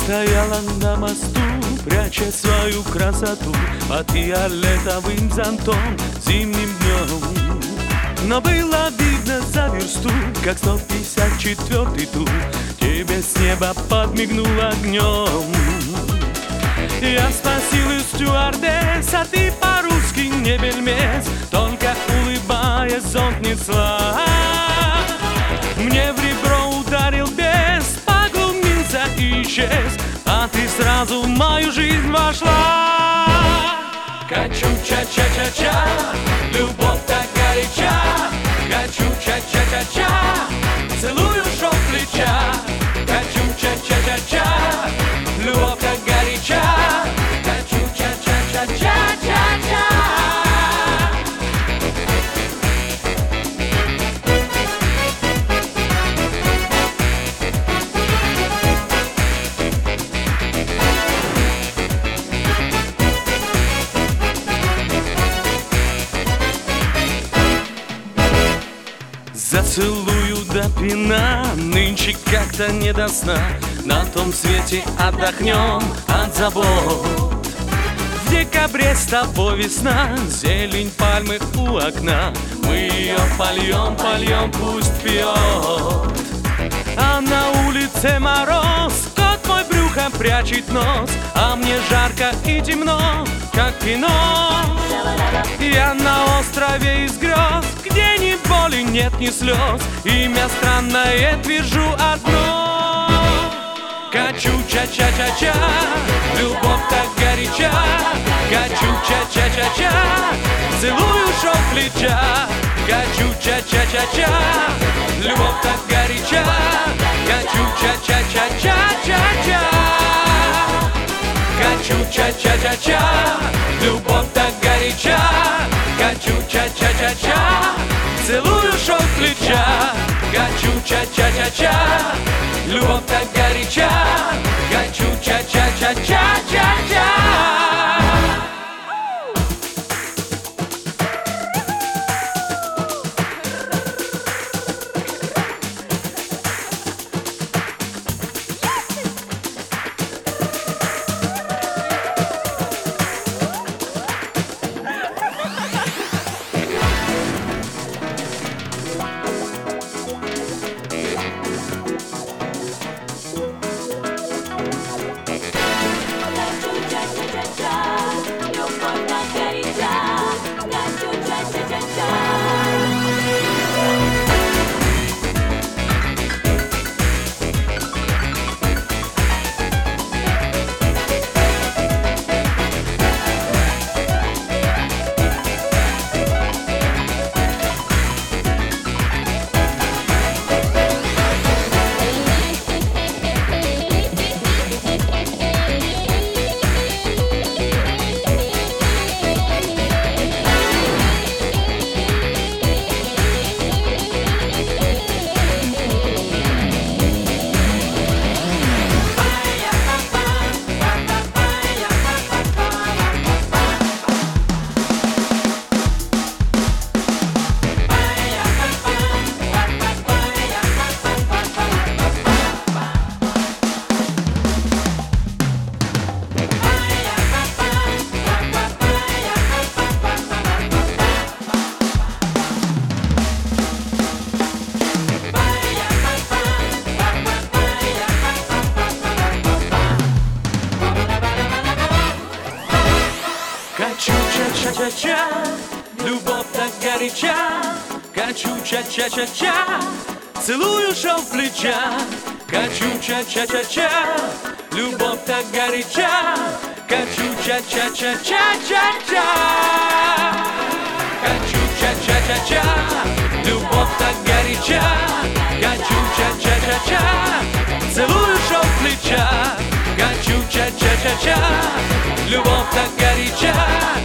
стояла на мосту, пряча свою красоту под фиолетовым зонтом зимним днем. Но было видно за версту, как 154-й тур тебе с неба подмигнул огнем. Я спросил у стюардесс, а ты по-русски не бельмес, только улыбаясь зонт несла. Мне в ребро ударил бес, поглумился и исчез, а ты сразу в мою жизнь вошла. Качу ча-ча-ча-ча, любовь так горяча. Качу ча-ча-ча-ча, целую шов плеча. Качу ча-ча-ча-ча, любовь так горяча. Качу ча-ча-ча-ча-ча-ча. Зацелую до пьяна, нынче как-то не до сна. На том свете отдохнем от забот. В декабре с тобой весна, зелень пальмы у окна. Мы ее польем, польем, пусть пьет. А на улице мороз, кот мой брюхо прячет нос, а мне жарко и темно, как кино. Я на острове из грез, где ни боли, нет ни слез. Имя странное твержу одно. Качу ча-ча-ча-ча, любовь так горяча. Качу ча-ча-ча-ча, целую шов плеча. Качу ча-ча-ча-ча, любовь так горяча. Качу ча-ча-ча-ча-ча-ча. Качу ча-ча-ча-ча, любовь так горяча. Качу ча-ча-ча-ча, целую шов плеча. Качу ча-ча-ча-ча, любовь так горяча. Качу ча-ча-ча-ча-ча-ча. Качу ча-ча-ча-ча, любовь так горяча. Качу ча-ча-ча-ча, целую шов плеча. Качу ча-ча-ча-ча, любовь так горяча. Качу ча-ча-ча-ча-ча-ча. Качу ча-ча-ча-ча, любовь так горяча. Качу ча-ча-ча-ча, целую шов плеча. Качу ча-ча-ча-ча, любовь так горяча.